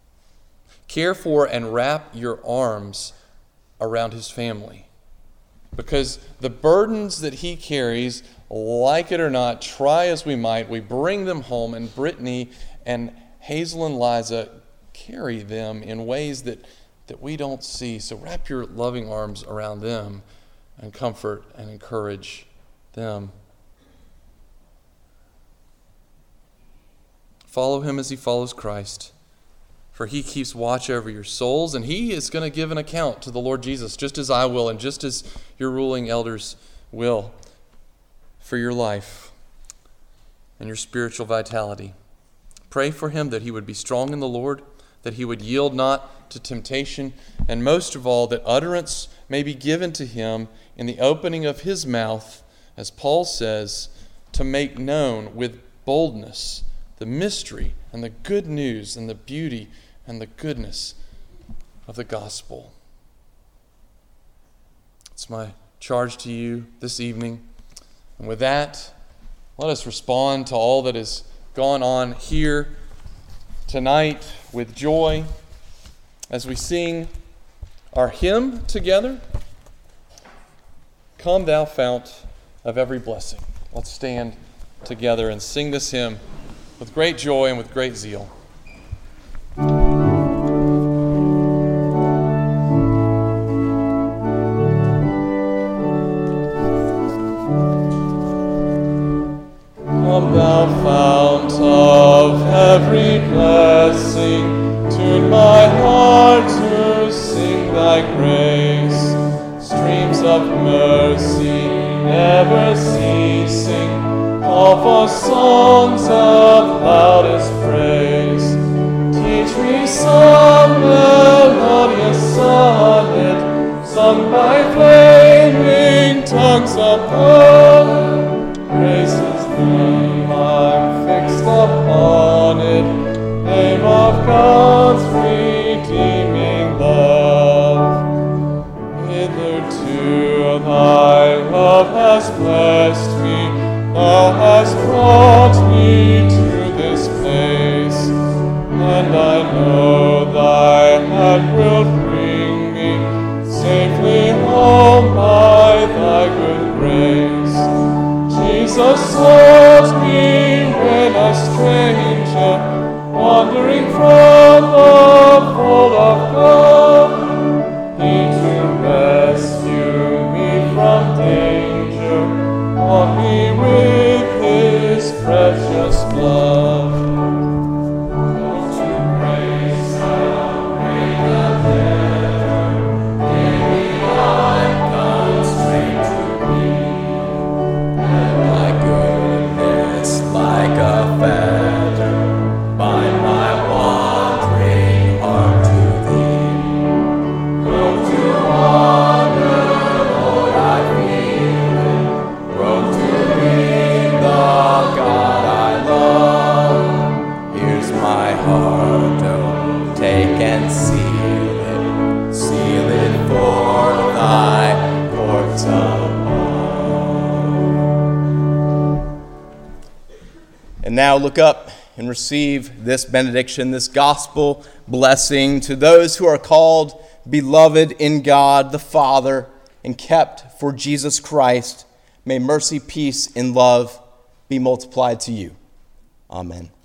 Care for and wrap your arms around his family. because the burdens that he carries, like it or not, try as we might, we bring them home, and Brittany and Hazel and Liza carry them in ways that we don't see. So wrap your loving arms around them and comfort and encourage them. Follow him as he follows Christ, for he keeps watch over your souls, and he is going to give an account to the Lord Jesus, just as I will and just as your ruling elders will, for your life and your spiritual vitality. Pray for him that he would be strong in the Lord, that he would yield not to temptation, and most of all, that utterance may be given to him in the opening of his mouth, as Paul says, to make known with boldness the mystery and the good news and the beauty and the goodness of the gospel. It's my charge to you this evening. And with that, let us respond to all that has gone on here tonight with joy as we sing our hymn together, Come Thou Fount of Every Blessing. Let's stand together and sing this hymn with great joy and with great zeal. Come thou fount of every blessing, tune my heart to sing thy grace. Streams of mercy never ceasing, call for songs of loudest praise. Teach me some melodious sonnet, sung by flaming tongues above. Grace's name I'm fixed upon it, name of God's redeeming love. Hitherto thy love has blessed me, thou hast brought me to this place, and I know thy hand will bring me safely home by thy good grace. Jesus sought me when a stranger, wandering from the fold of God, he to rescue me from danger, bought me with his precious blood. Call to grace, I'll bring a letter, maybe I'm constrained to be, and my goodness like a fetter, bind my wandering heart to thee. Grow to honor, Lord, I feel it, grow to be the God I love. Here's my heart, oh, take and seal it for thy courts above. And now look up and receive this benediction, this gospel blessing to those who are called beloved in God the Father and kept for Jesus Christ. May mercy, peace, and love be multiplied to you. Amen.